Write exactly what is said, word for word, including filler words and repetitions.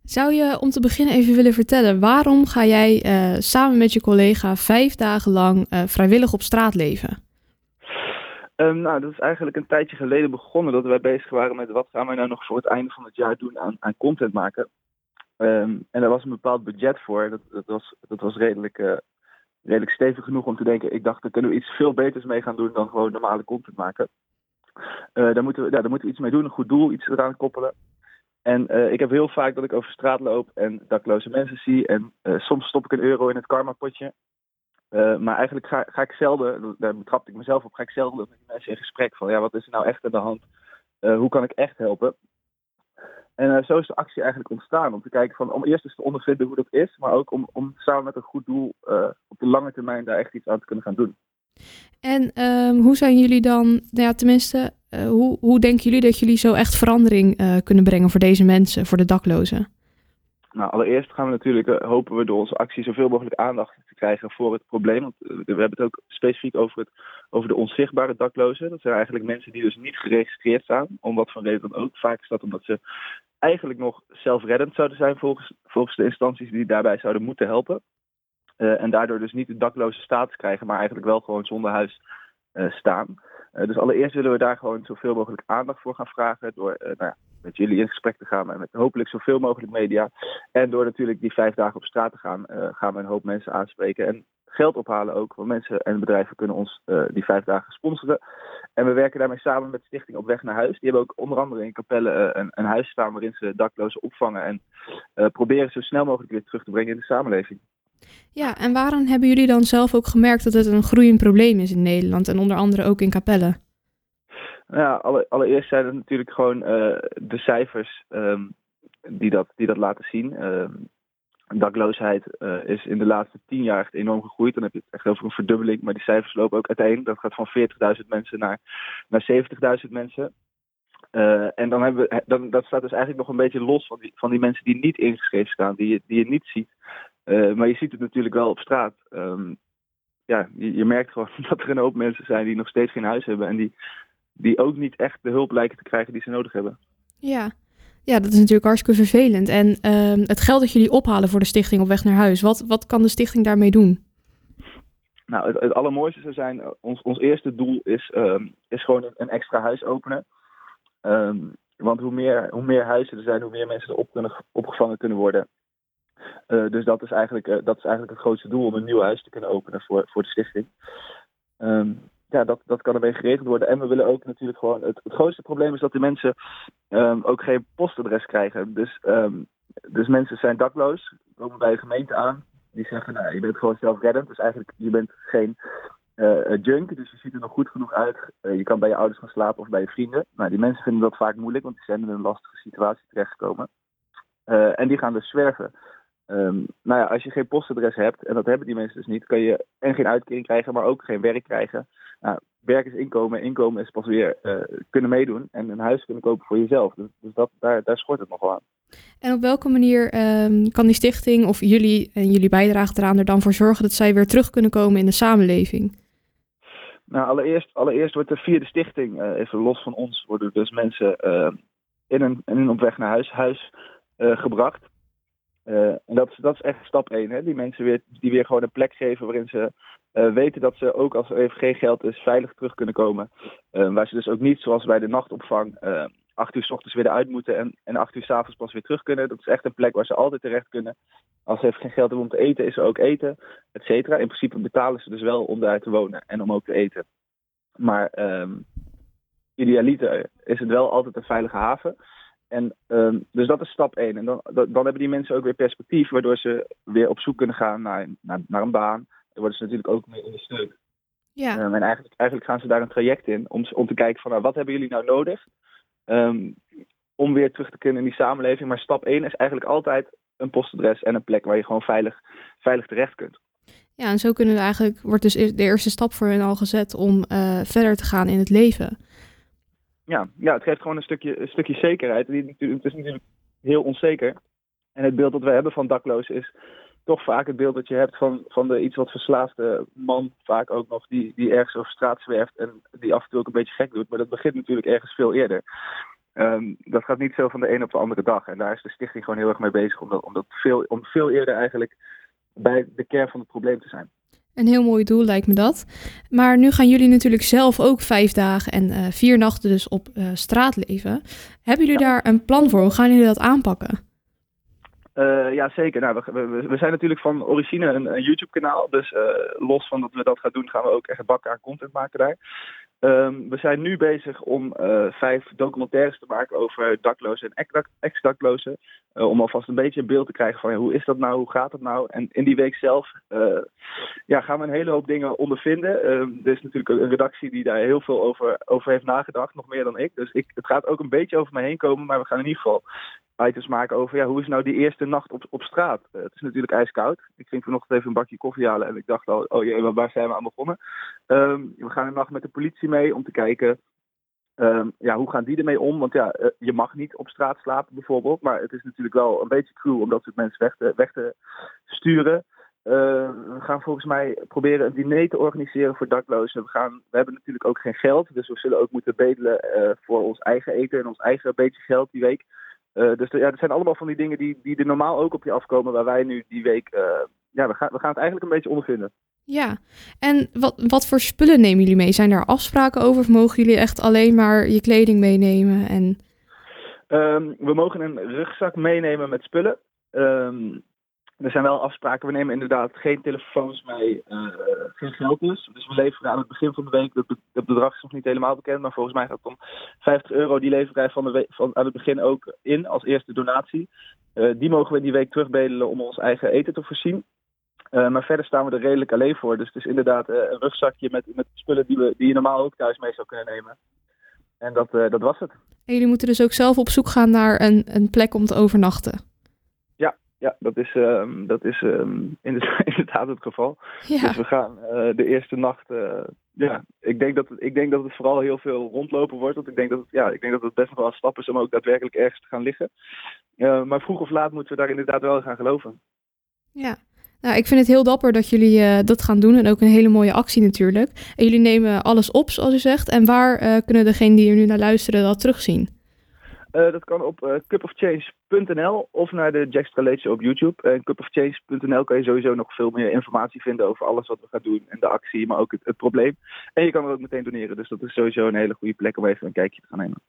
Zou je om te beginnen even willen vertellen, waarom ga jij uh, samen met je collega vijf dagen lang uh, vrijwillig op straat leven? Um, nou, dat is eigenlijk een tijdje geleden begonnen dat wij bezig waren met wat gaan wij nou nog voor het einde van het jaar doen aan, aan content maken. Um, en daar was een bepaald budget voor. Dat, dat, was, dat was redelijk, uh, redelijk stevig genoeg om te denken, ik dacht, daar kunnen we iets veel beters mee gaan doen dan gewoon normale content maken. Uh, daar, moeten we, ja, daar moeten we iets mee doen, een goed doel, iets eraan koppelen. En uh, ik heb heel vaak dat ik over straat loop en dakloze mensen zie. En uh, soms stop ik een euro in het karmapotje. Uh, maar eigenlijk ga, ga ik zelden, daar betrapte ik mezelf op, ga ik zelden met die mensen in gesprek van, ja, wat is er nou echt aan de hand? Uh, hoe kan ik echt helpen? En uh, zo is de actie eigenlijk ontstaan, om te kijken van, om eerst eens te ondervinden hoe dat is, maar ook om, om samen met een goed doel uh, op de lange termijn daar echt iets aan te kunnen gaan doen. En um, hoe zijn jullie dan, nou ja, tenminste, uh, hoe, hoe denken jullie dat jullie zo echt verandering uh, kunnen brengen voor deze mensen, voor de daklozen? Nou, allereerst gaan we natuurlijk, uh, hopen we door onze actie zoveel mogelijk aandacht te krijgen voor het probleem. Want uh, we hebben het ook specifiek over, het, over de onzichtbare daklozen. Dat zijn eigenlijk mensen die dus niet geregistreerd staan, om wat voor reden dan ook. Vaak is dat omdat ze eigenlijk nog zelfreddend zouden zijn volgens, volgens de instanties die daarbij zouden moeten helpen. Uh, en daardoor dus niet de dakloze status krijgen, maar eigenlijk wel gewoon zonder huis uh, staan. Uh, dus allereerst willen we daar gewoon zoveel mogelijk aandacht voor gaan vragen door uh, nou ja, met jullie in gesprek te gaan en met hopelijk zoveel mogelijk media. En door natuurlijk die vijf dagen op straat te gaan, uh, gaan we een hoop mensen aanspreken en geld ophalen ook. Want mensen en bedrijven kunnen ons uh, die vijf dagen sponsoren. En we werken daarmee samen met Stichting Op Weg naar Huis. Die hebben ook onder andere in Capelle uh, een, een huis staan waarin ze daklozen opvangen en uh, proberen zo snel mogelijk weer terug te brengen in de samenleving. Ja, en waarom hebben jullie dan zelf ook gemerkt dat het een groeiend probleem is in Nederland en onder andere ook in Capelle? Ja, alle, allereerst zijn het natuurlijk gewoon uh, de cijfers um, die, dat, die dat laten zien. Um, dakloosheid uh, is in de laatste tien jaar echt enorm gegroeid. Dan heb je het echt over een verdubbeling, maar die cijfers lopen ook uiteen. Dat gaat van veertigduizend mensen naar, naar zeventigduizend mensen. Uh, en dan hebben we, dan, dat staat dus eigenlijk nog een beetje los van die, van die mensen die niet ingeschreven staan, die je, die je niet ziet. Uh, maar je ziet het natuurlijk wel op straat. Um, ja, je, je merkt gewoon dat er een hoop mensen zijn die nog steeds geen huis hebben en die, die ook niet echt de hulp lijken te krijgen die ze nodig hebben. Ja, ja, dat is natuurlijk hartstikke vervelend. En uh, het geld dat jullie ophalen voor de stichting Op Weg naar Huis, wat, wat kan de stichting daarmee doen? Nou, het, het allermooiste zou zijn, ons, ons eerste doel is, um, is gewoon een, een extra huis openen. Um, want hoe meer, hoe meer huizen er zijn, hoe meer mensen erop kunnen, opgevangen kunnen worden. Uh, dus dat is, eigenlijk, uh, dat is eigenlijk het grootste doel, om een nieuw huis te kunnen openen voor, voor de stichting. Um, ja, dat, dat kan ermee geregeld worden. En we willen ook natuurlijk gewoon... Het, het grootste probleem is dat de mensen um, ook geen postadres krijgen. Dus, um, dus mensen zijn dakloos, komen bij de gemeente aan. Die zeggen, nou, je bent gewoon zelfreddend. Dus eigenlijk, je bent geen uh, junk, dus je ziet er nog goed genoeg uit. Uh, je kan bij je ouders gaan slapen of bij je vrienden. Nou, die mensen vinden dat vaak moeilijk, want die zijn in een lastige situatie terechtgekomen. Uh, en die gaan dus zwerven. Um, nou ja, als je geen postadres hebt, en dat hebben die mensen dus niet, kan je en geen uitkering krijgen, maar ook geen werk krijgen. Nou, werk is inkomen, inkomen is pas weer uh, kunnen meedoen en een huis kunnen kopen voor jezelf. Dus, dus dat, daar, daar schort het nog wel aan. En op welke manier um, kan die stichting of jullie en jullie bijdrage eraan er dan voor zorgen dat zij weer terug kunnen komen in de samenleving? Nou, allereerst, allereerst wordt er via de stichting, uh, even los van ons, worden dus mensen uh, in, een, in een op weg naar huis, huis uh, gebracht. Uh, en dat is, dat is echt stap één. Hè? Die mensen weer, die weer gewoon een plek geven waarin ze uh, weten dat ze ook als er even geen geld is veilig terug kunnen komen. Uh, waar ze dus ook niet zoals bij de nachtopvang uh, acht uur 's ochtends weer eruit moeten en, en acht uur 's avonds pas weer terug kunnen. Dat is echt een plek waar ze altijd terecht kunnen. Als ze even geen geld hebben om te eten, is er ook eten, et cetera. In principe betalen ze dus wel om daar te wonen en om ook te eten. Maar um, idealiter is het wel altijd een veilige haven. En um, dus dat is stap één. En dan, dan hebben die mensen ook weer perspectief, waardoor ze weer op zoek kunnen gaan naar, naar, naar een baan. Dan worden ze natuurlijk ook mee ondersteund. Ja. Um, en eigenlijk, eigenlijk gaan ze daar een traject in om, om te kijken van, nou, wat hebben jullie nou nodig um, om weer terug te kunnen in die samenleving. Maar stap één is eigenlijk altijd een postadres en een plek waar je gewoon veilig, veilig terecht kunt. Ja, en zo kunnen we eigenlijk, wordt dus de eerste stap voor hen al gezet om uh, verder te gaan in het leven. Ja, ja, het geeft gewoon een stukje, een stukje zekerheid. Het is natuurlijk heel onzeker. En het beeld dat we hebben van daklozen is toch vaak het beeld dat je hebt van, van de iets wat verslaafde man, vaak ook nog, die, die ergens over straat zwerft en die af en toe ook een beetje gek doet. Maar dat begint natuurlijk ergens veel eerder. Um, dat gaat niet zo van de een op de andere dag. En daar is de stichting gewoon heel erg mee bezig om, dat, om, dat veel, om veel eerder eigenlijk bij de kern van het probleem te zijn. Een heel mooi doel lijkt me dat. Maar nu gaan jullie natuurlijk zelf ook vijf dagen en uh, vier nachten dus op uh, straat leven. Hebben jullie ja. daar een plan voor? Hoe gaan jullie dat aanpakken? Uh, ja, zeker. Nou, we, we, we zijn natuurlijk van origine een, een YouTube-kanaal. Dus uh, los van dat we dat gaan doen, gaan we ook echt bakken aan content maken daar. Um, we zijn nu bezig om uh, vijf documentaires te maken over daklozen en ex-daklozen. Uh, om alvast een beetje een beeld te krijgen van ja, hoe is dat nou, hoe gaat dat nou? En in die week zelf uh, ja, gaan we een hele hoop dingen ondervinden. Um, er is natuurlijk een redactie die daar heel veel over, over heeft nagedacht, nog meer dan ik. Dus ik, het gaat ook een beetje over me heen komen, maar we gaan in ieder geval items maken over ja, hoe is nou die eerste nacht op, op straat. Uh, het is natuurlijk ijskoud. Ik ging vanochtend even een bakje koffie halen en ik dacht al, oh jee, waar zijn we aan begonnen? Um, we gaan een nacht met de politie mee om te kijken, um, ja, hoe gaan die ermee om? Want ja, uh, je mag niet op straat slapen bijvoorbeeld, maar het is natuurlijk wel een beetje cruel om dat soort mensen weg te, weg te sturen. Uh, we gaan volgens mij proberen een diner te organiseren voor daklozen. We, gaan, we hebben natuurlijk ook geen geld, dus we zullen ook moeten bedelen uh, voor ons eigen eten en ons eigen beetje geld die week. Uh, dus de, ja, dat zijn allemaal van die dingen die, die er normaal ook op je afkomen, waar wij nu die week, uh, ja, we gaan, we gaan het eigenlijk een beetje ondervinden. Ja, en wat, wat voor spullen nemen jullie mee? Zijn daar afspraken over of mogen jullie echt alleen maar je kleding meenemen? En... Um, we mogen een rugzak meenemen met spullen. Um, er zijn wel afspraken. We nemen inderdaad geen telefoons mee, uh, geen geld dus. Dus we leveren aan het begin van de week, het be- bedrag is nog niet helemaal bekend, maar volgens mij gaat het om vijftig euro. Die leveren wij van de we- van, aan het begin ook in als eerste donatie. Uh, die mogen we in die week terugbedelen om ons eigen eten te voorzien. Uh, maar verder staan we er redelijk alleen voor. Dus het is inderdaad uh, een rugzakje met, met spullen die, we, die je normaal ook thuis mee zou kunnen nemen. En dat, uh, dat was het. En jullie moeten dus ook zelf op zoek gaan naar een, een plek om te overnachten? Ja, ja dat is, um, dat is um, inderdaad het geval. Ja. Dus we gaan uh, de eerste nacht... Uh, ja, ik denk, dat het, ik denk dat het vooral heel veel rondlopen wordt. Want ik denk dat het, ja, ik denk dat het best nog wel een stap is om ook daadwerkelijk ergens te gaan liggen. Uh, maar vroeg of laat moeten we daar inderdaad wel gaan geloven. Ja. Nou, ik vind het heel dapper dat jullie uh, dat gaan doen en ook een hele mooie actie natuurlijk. En jullie nemen alles op, zoals u zegt. En waar uh, kunnen degenen die er nu naar luisteren dat terugzien? Uh, dat kan op uh, cup of change punt n l of naar de Jackstra Late Show op YouTube. En uh, cup of change punt n l kan je sowieso nog veel meer informatie vinden over alles wat we gaan doen en de actie, maar ook het, het probleem. En je kan er ook meteen doneren, dus dat is sowieso een hele goede plek om even een kijkje te gaan nemen.